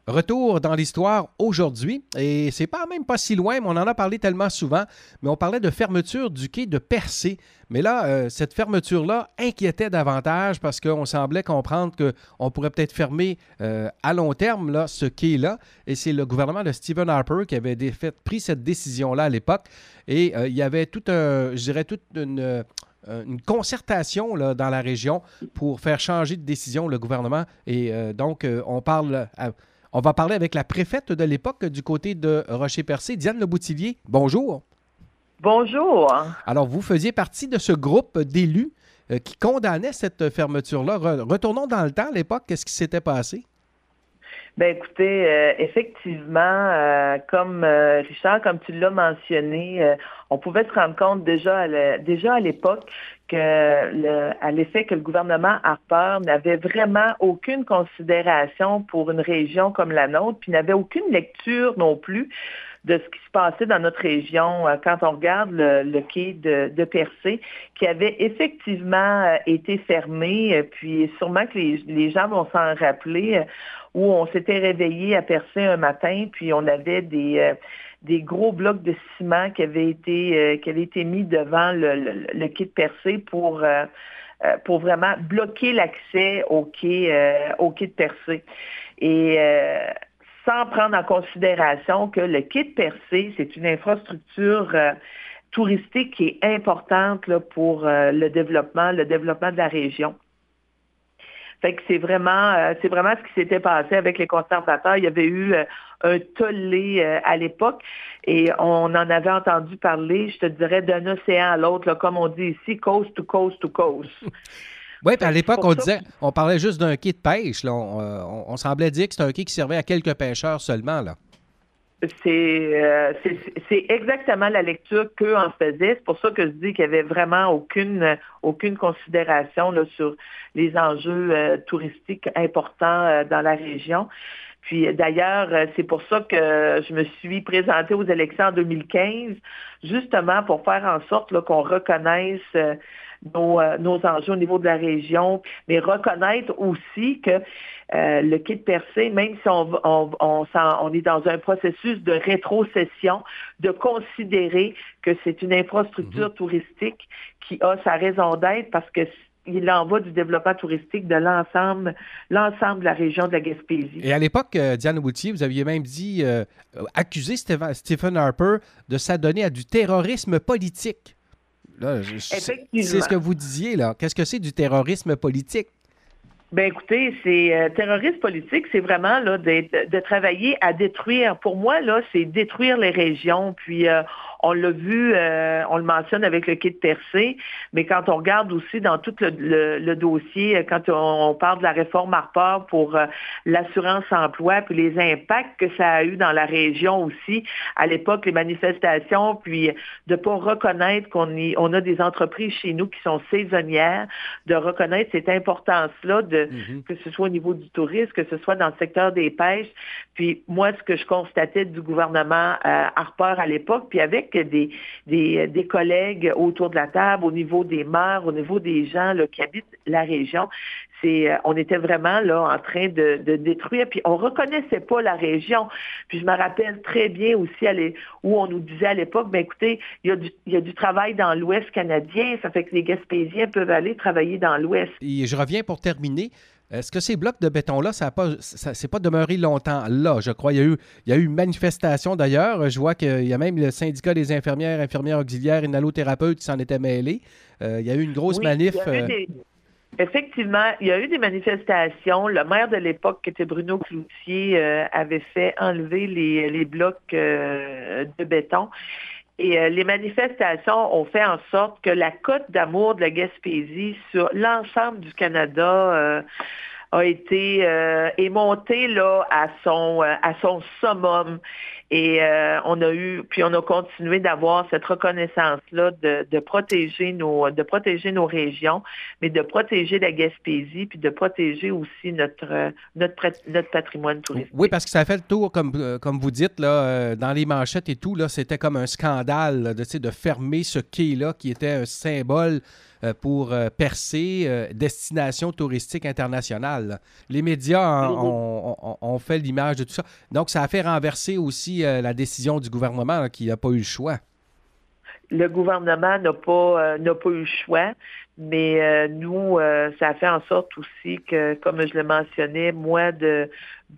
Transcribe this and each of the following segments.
Retour dans l'histoire aujourd'hui, et c'est même pas si loin, mais on en a parlé tellement souvent, mais on parlait de fermeture du quai de Percé. Mais là, cette fermeture-là inquiétait davantage parce qu'on semblait comprendre qu'on pourrait peut-être fermer à long terme là, ce quai-là, et c'est le gouvernement de Stephen Harper qui avait pris cette décision-là à l'époque, et il y avait toute une concertation là, dans la région pour faire changer de décision le gouvernement, et on va parler avec la préfète de l'époque du côté de Rocher-Percé, Diane Leboutillier. Bonjour. Bonjour. Alors, vous faisiez partie de ce groupe d'élus qui condamnait cette fermeture-là. Retournons dans le temps à l'époque. Qu'est-ce qui s'était passé? Ben écoutez, effectivement, comme Richard, comme tu l'as mentionné, on pouvait se rendre compte déjà à l'époque à l'effet que le gouvernement Harper n'avait vraiment aucune considération pour une région comme la nôtre, puis n'avait aucune lecture non plus de ce qui se passait dans notre région quand on regarde le quai de Percé, qui avait effectivement été fermé, puis sûrement que les gens vont s'en rappeler, où on s'était réveillé à Percé un matin, puis on avait des gros blocs de ciment qui avaient été mis devant le quai de Percé pour vraiment bloquer l'accès au quai de Percé. Et sans prendre en considération que le quai de Percé, c'est une infrastructure touristique qui est importante là, pour le développement de la région. Fait que c'est vraiment ce qui s'était passé avec les conservateurs. Il y avait eu un tollé à l'époque et on en avait entendu parler, je te dirais, d'un océan à l'autre, là, comme on dit ici, coast to coast to coast. Oui, puis à l'époque, on parlait juste d'un quai de pêche. Là. On semblait dire que c'était un quai qui servait à quelques pêcheurs seulement, là. C'est exactement la lecture qu'eux en faisaient. C'est pour ça que je dis qu'il n'y avait vraiment aucune considération là, sur les enjeux touristiques importants dans la région. Puis d'ailleurs, c'est pour ça que je me suis présentée aux élections en 2015, justement pour faire en sorte là, qu'on reconnaisse nos enjeux au niveau de la région, mais reconnaître aussi que le quai de Percé, même si on est dans un processus de rétrocession, de considérer que c'est une infrastructure touristique qui a sa raison d'être parce que il en va du développement touristique de l'ensemble de la région de la Gaspésie. Et à l'époque, Diane Leboutillier, vous aviez même dit accuser Stephen Harper de s'adonner à du terrorisme politique. Là, c'est ce que vous disiez, là. Qu'est-ce que c'est du terrorisme politique? Ben écoutez, c'est terrorisme politique, c'est vraiment là de travailler à détruire. Pour moi, là, c'est détruire les régions. Puis on l'a vu, on le mentionne avec le quai de Percé, mais quand on regarde aussi dans tout le dossier, quand on parle de la réforme Harper pour l'assurance-emploi, puis les impacts que ça a eu dans la région aussi, à l'époque, les manifestations, puis de pas reconnaître qu'on a des entreprises chez nous qui sont saisonnières, de reconnaître cette importance-là, que ce soit au niveau du tourisme, que ce soit dans le secteur des pêches. Puis moi, ce que je constatais du gouvernement Harper à l'époque, puis avec des collègues autour de la table, au niveau des maires, au niveau des gens là, qui habitent la région, on était vraiment là en train de détruire, puis on reconnaissait pas la région. Puis je me rappelle très bien aussi où on nous disait à l'époque, ben écoutez, il y a du travail dans l'Ouest canadien, ça fait que les Gaspésiens peuvent aller travailler dans l'Ouest. Et je reviens pour terminer. Est-ce que ces blocs de béton-là, ça s'est pas demeuré longtemps là, je crois? Il y a eu une manifestation d'ailleurs. Je vois qu'il y a même le syndicat des infirmières auxiliaires et nalothérapeutes qui s'en étaient mêlés. Il y a eu une grosse manif. Effectivement, il y a eu des manifestations. Le maire de l'époque, qui était Bruno Cloutier, avait fait enlever les blocs de béton. Et les manifestations ont fait en sorte que la cote d'amour de la Gaspésie sur l'ensemble du Canada est montée là à son summum. Et on a continué d'avoir cette reconnaissance-là de protéger nos régions, mais de protéger la Gaspésie, puis de protéger aussi notre patrimoine touristique. Oui, parce que ça a fait le tour, comme vous dites, là, dans les manchettes et tout, là, c'était comme un scandale là, de fermer ce quai-là qui était un symbole pour percer, destination touristique internationale. Les médias ont fait l'image de tout ça. Donc, ça a fait renverser aussi la décision du gouvernement là, qui n'a pas eu le choix. Le gouvernement n'a pas eu le choix, mais nous, ça a fait en sorte aussi que, comme je le mentionnais, moi, de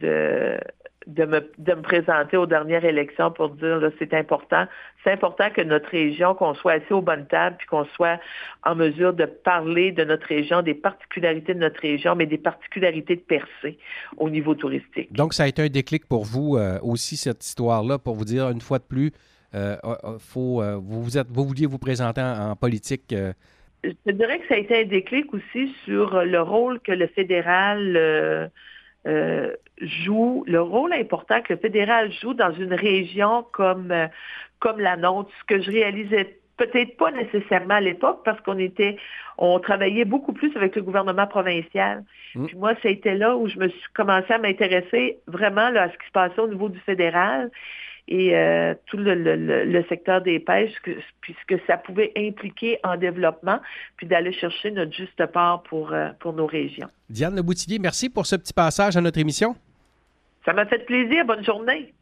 me présenter aux dernières élections pour dire là, c'est important. C'est important que notre région, qu'on soit assis aux bonnes tables, puis qu'on soit en mesure de parler de notre région, des particularités de notre région, mais des particularités de Percé au niveau touristique. Donc, ça a été un déclic pour vous aussi, cette histoire-là, pour vous dire une fois de plus, vous vouliez vous présenter en politique. Je dirais que ça a été un déclic aussi sur le rôle que le fédéral joue, le rôle important que le fédéral joue dans une région comme la nôtre, ce que je réalisais peut-être pas nécessairement à l'époque parce on travaillait beaucoup plus avec le gouvernement provincial. Puis moi, c'était là où je me suis commencé à m'intéresser vraiment là, à ce qui se passait au niveau du fédéral et tout le secteur des pêches, puisque ça pouvait impliquer en développement, puis d'aller chercher notre juste part pour nos régions. Diane Leboutillier, merci pour ce petit passage à notre émission. Ça m'a fait plaisir. Bonne journée.